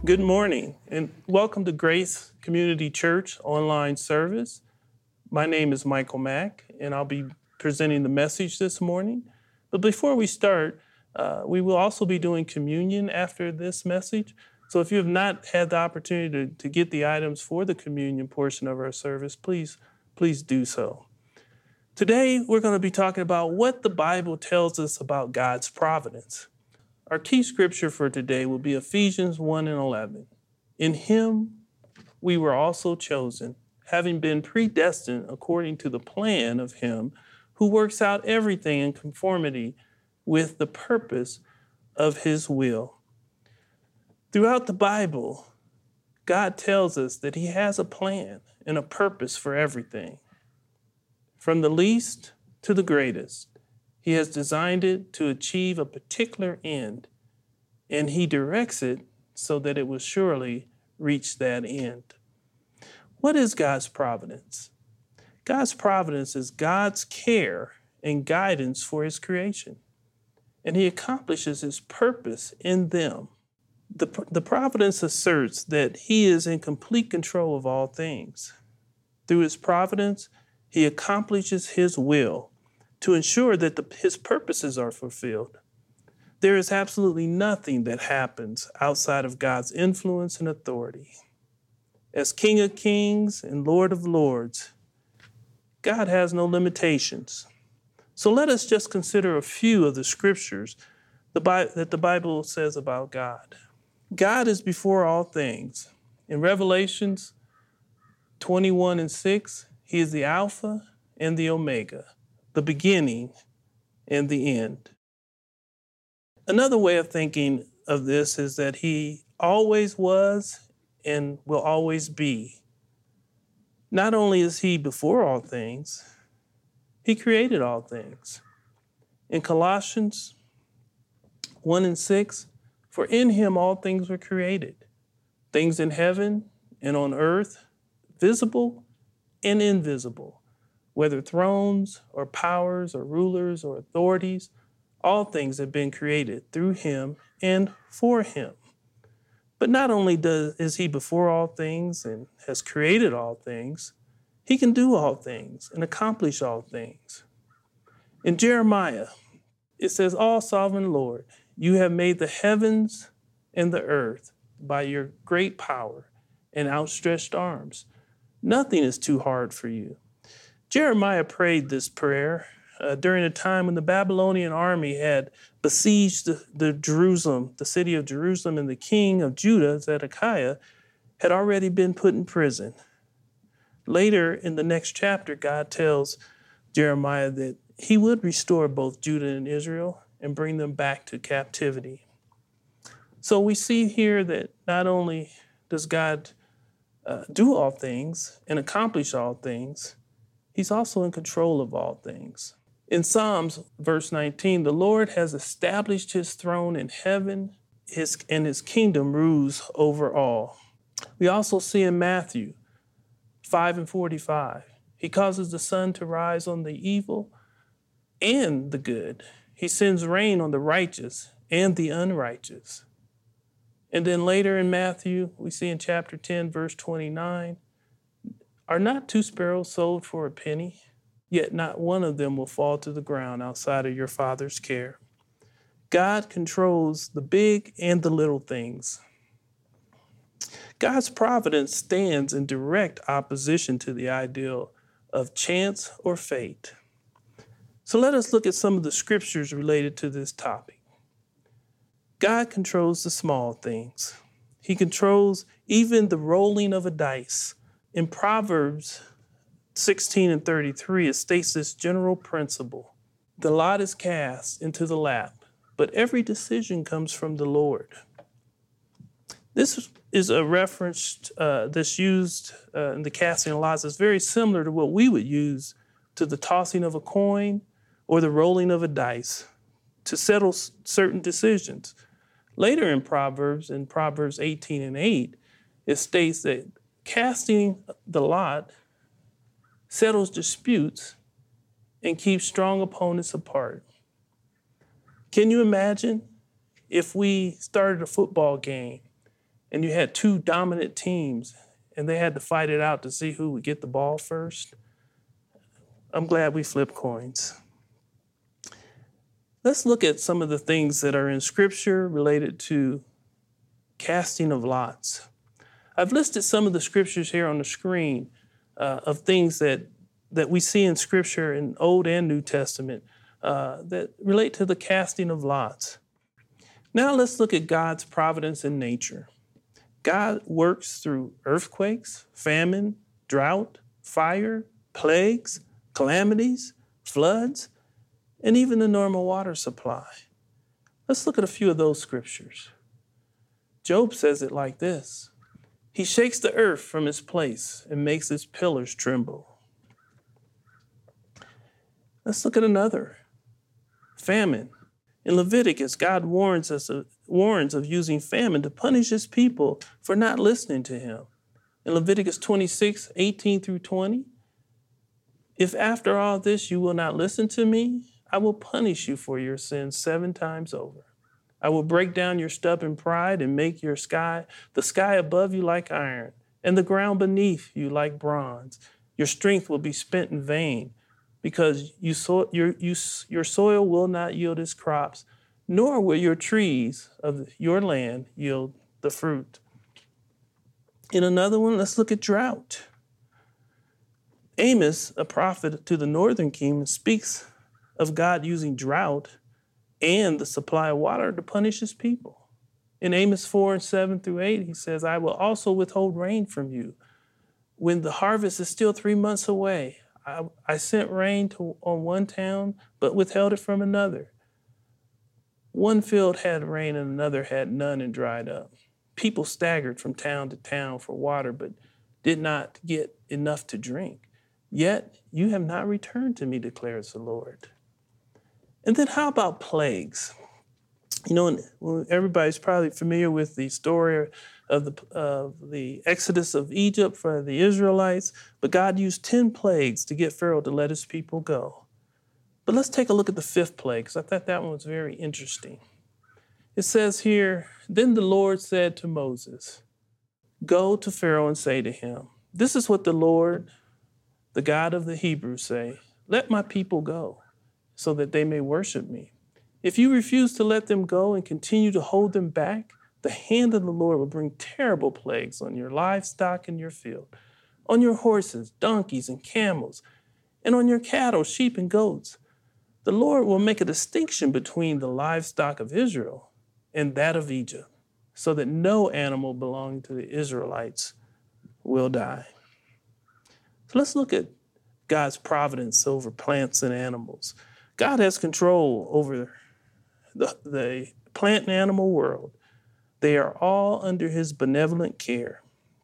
Good morning and welcome to Grace Community Church online service. My name is Michael Mack and I'll be presenting the message this morning. But before we start, we will also be doing communion after this message. So if you have not had the opportunity to get the items for the communion portion of our service, please do so. Today, we're going to be talking about what the Bible tells us about God's providence. Our key scripture for today will be Ephesians 1:11. In him we were also chosen, having been predestined according to the plan of him who works out everything in conformity with the purpose of his will. Throughout the Bible, God tells us that he has a plan and a purpose for everything. From the least to the greatest, he has designed it to achieve a particular end, and he directs it so that it will surely reach that end. What is God's providence? God's providence is God's care and guidance for his creation, and he accomplishes his purpose in them. The providence asserts that he is in complete control of all things. Through his providence, he accomplishes his will to ensure that his purposes are fulfilled. There is absolutely nothing that happens outside of God's influence and authority. As King of Kings and Lord of Lords, God has no limitations. So let us just consider a few of the scriptures that the Bible says about God. God is before all things. In Revelations 21:6, he is the Alpha and the Omega, the beginning and the end. Another way of thinking of this is that he always was and will always be. Not only is he before all things, he created all things. In Colossians 1:6, for in him all things were created, things in heaven and on earth, visible and invisible, whether thrones or powers or rulers or authorities, all things have been created through him and for him. But not only is he before all things and has created all things, he can do all things and accomplish all things. In Jeremiah, it says, all sovereign Lord, you have made the heavens and the earth by your great power and outstretched arms. Nothing is too hard for you. Jeremiah prayed this prayer during a time when the Babylonian army had besieged the city of Jerusalem, and the king of Judah, Zedekiah, had already been put in prison. Later in the next chapter, God tells Jeremiah that he would restore both Judah and Israel and bring them back to captivity. So we see here that not only does God do all things and accomplish all things, he's also in control of all things. In Psalms, verse 19, the Lord has established his throne in heaven, and his kingdom rules over all. We also see in Matthew 5:45, he causes the sun to rise on the evil and the good. He sends rain on the righteous and the unrighteous. And then later in Matthew, we see in chapter 10, verse 29, are not 2 sparrows sold for a penny? Yet not one of them will fall to the ground outside of your Father's care. God controls the big and the little things. God's providence stands in direct opposition to the ideal of chance or fate. So let us look at some of the scriptures related to this topic. God controls the small things. He controls even the rolling of a dice. In Proverbs 16:33, it states this general principle. The lot is cast into the lap, but every decision comes from the Lord. This is a reference that's used in the casting of lots. It's very similar to what we would use to the tossing of a coin or the rolling of a dice to settle certain decisions. Later in Proverbs 18:8, it states that casting the lot settles disputes and keeps strong opponents apart. Can you imagine if we started a football game and you had two dominant teams, and they had to fight it out to see who would get the ball first. I'm glad we flipped coins. Let's look at some of the things that are in Scripture related to casting of lots. I've listed some of the scriptures here on the screen of things that we see in Scripture in Old and New Testament that relate to the casting of lots. Now let's look at God's providence in nature. God works through earthquakes, famine, drought, fire, plagues, calamities, floods, and even the normal water supply. Let's look at a few of those scriptures. Job says it like this: He shakes the earth from its place and makes its pillars tremble. Let's look at another. Famine. In Leviticus, God warns of using famine to punish his people for not listening to him. In Leviticus 26:18 through 20, if after all this you will not listen to me, I will punish you for your sins 7 times over. I will break down your stubborn pride and make the sky above you like iron, and the ground beneath you like bronze. Your strength will be spent in vain, because your soil will not yield its crops, nor will your trees of your land yield the fruit. In another one, let's look at drought. Amos, a prophet to the northern kingdom, speaks of God using drought and the supply of water to punish his people. In Amos 4:7 through 8, he says, I will also withhold rain from you when the harvest is still 3 months away. I sent rain on one town, but withheld it from another. One field had rain and another had none and dried up. People staggered from town to town for water, but did not get enough to drink. Yet you have not returned to me, declares the Lord. And then how about plagues? You know, everybody's probably familiar with the story of the Exodus of Egypt for the Israelites, but God used 10 plagues to get Pharaoh to let his people go. But let's take a look at the 5th plague, because I thought that one was very interesting. It says here, then the Lord said to Moses, go to Pharaoh and say to him, this is what the Lord, the God of the Hebrews, say, let my people go, so that they may worship me. If you refuse to let them go and continue to hold them back, the hand of the Lord will bring terrible plagues on your livestock in your field, on your horses, donkeys, and camels, and on your cattle, sheep, and goats. The Lord will make a distinction between the livestock of Israel and that of Egypt, so that no animal belonging to the Israelites will die. So let's look at God's providence over plants and animals. God has control over the plant and animal world. They are all under his benevolent care.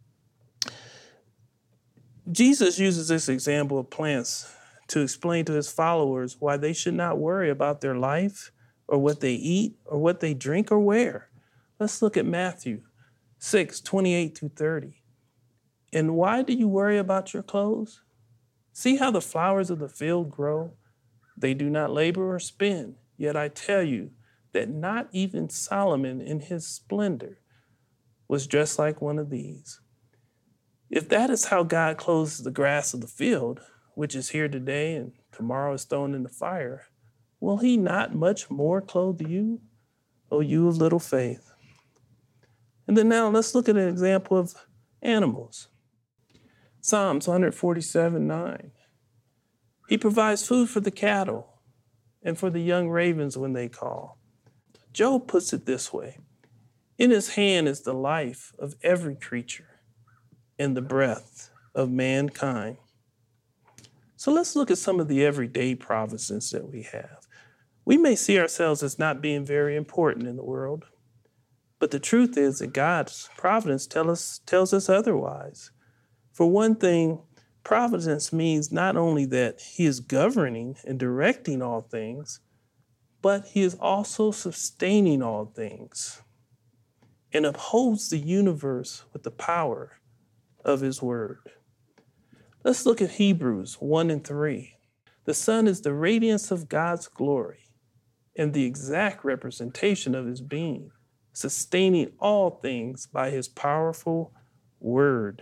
Jesus uses this example of plants to explain to his followers why they should not worry about their life or what they eat or what they drink or wear. Let's look at Matthew 6:28 through 30. And why do you worry about your clothes? See how the flowers of the field grow? They do not labor or spin. Yet I tell you that not even Solomon in his splendor was dressed like one of these. If that is how God clothes the grass of the field, which is here today and tomorrow is thrown in the fire, will he not much more clothe you, O you of little faith? And then now let's look at an example of animals. Psalms 147:9. He provides food for the cattle and for the young ravens when they call. Job puts it this way: in his hand is the life of every creature and the breath of mankind. So let's look at some of the everyday providences that we have. We may see ourselves as not being very important in the world, but the truth is that God's providence tells us otherwise. For one thing, providence means not only that he is governing and directing all things, but he is also sustaining all things and upholds the universe with the power of his word. Let's look at Hebrews 1:3. The Son is the radiance of God's glory and the exact representation of his being, sustaining all things by his powerful word.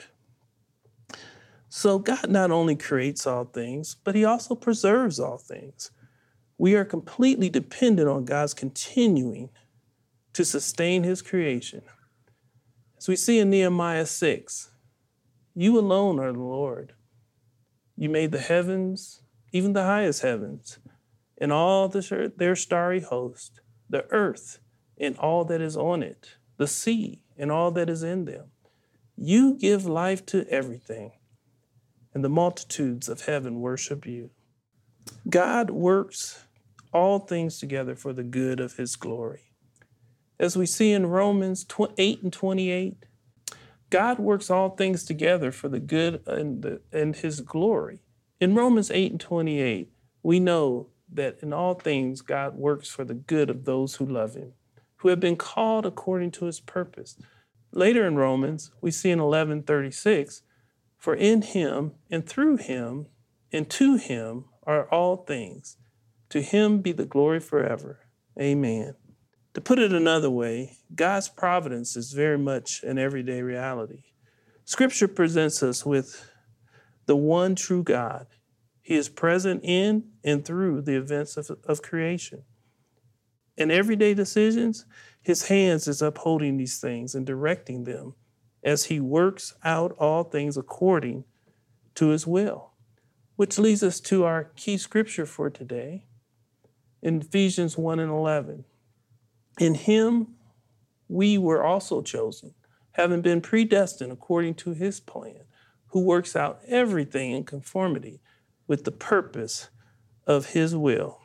So God not only creates all things, but he also preserves all things. We are completely dependent on God's continuing to sustain his creation. As we see in Nehemiah 6, you alone are the Lord. You made the heavens, even the highest heavens, and all their starry host, the earth and all that is on it, the sea and all that is in them. You give life to everything, and the multitudes of heaven worship you. God works all things together for the good of his glory. As we see in Romans 8 and 28, God works all things together for the good and his glory. In Romans 8 and 28, we know that in all things God works for the good of those who love him, who have been called according to his purpose. Later in Romans, we see in 11:36, for in him and through him and to him are all things. To him be the glory forever. Amen. To put it another way, God's providence is very much an everyday reality. Scripture presents us with the one true God. He is present in and through the events of creation. In everyday decisions, his hands is upholding these things and directing them as he works out all things according to his will. Which leads us to our key scripture for today in Ephesians 1 and 11. In him we were also chosen, having been predestined according to his plan, who works out everything in conformity with the purpose of his will.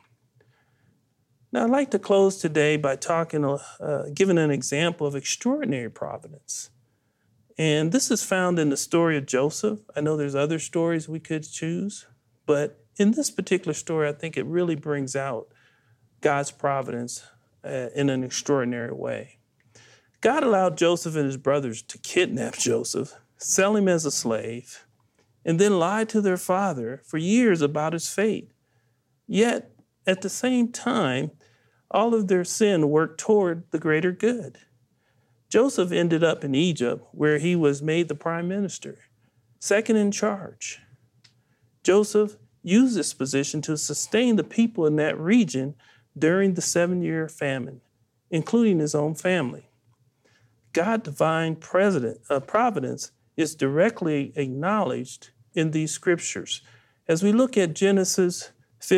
Now, I'd like to close today by giving an example of extraordinary providence. And this is found in the story of Joseph. I know there's other stories we could choose, but in this particular story, I think it really brings out God's providence in an extraordinary way. God allowed Joseph and his brothers to kidnap Joseph, sell him as a slave, and then lie to their father for years about his fate. Yet, at the same time, all of their sin worked toward the greater good. Joseph ended up in Egypt, where he was made the prime minister, second in charge. Joseph used this position to sustain the people in that region during the 7-year famine, including his own family. God's divine providence is directly acknowledged in these scriptures as we look at Genesis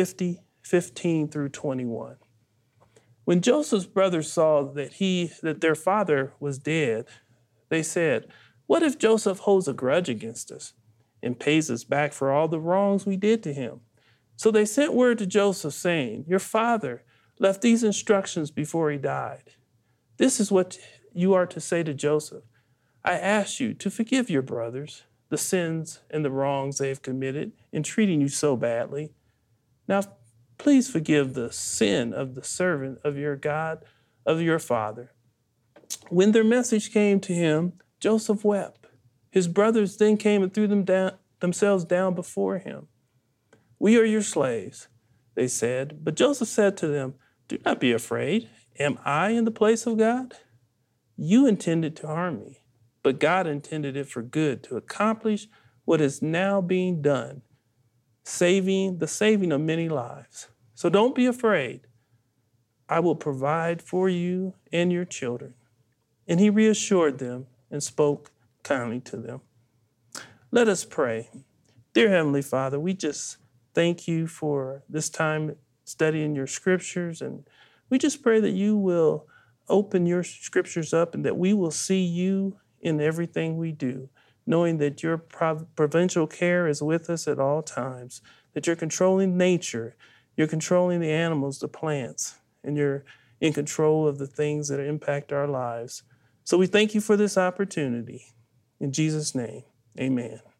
50:15 through 21. When Joseph's brothers saw that their father was dead, they said, "What if Joseph holds a grudge against us and pays us back for all the wrongs we did to him?" So they sent word to Joseph saying, "Your father left these instructions before he died. This is what you are to say to Joseph. I ask you to forgive your brothers the sins and the wrongs they have committed in treating you so badly. Now, please forgive the sin of the servant of your God, of your father." When their message came to him, Joseph wept. His brothers then came and threw themselves down before him. "We are your slaves," they said. But Joseph said to them, "Do not be afraid. Am I in the place of God? You intended to harm me, but God intended it for good, to accomplish what is now being done, the saving of many lives. So don't be afraid. I will provide for you and your children." And he reassured them and spoke kindly to them. Let us pray. Dear Heavenly Father, we just thank you for this time studying your scriptures, and we just pray that you will open your scriptures up and that we will see you in everything we do, knowing that your providential care is with us at all times, that you're controlling nature, you're controlling the animals, the plants, and you're in control of the things that impact our lives. So we thank you for this opportunity. In Jesus' name, amen.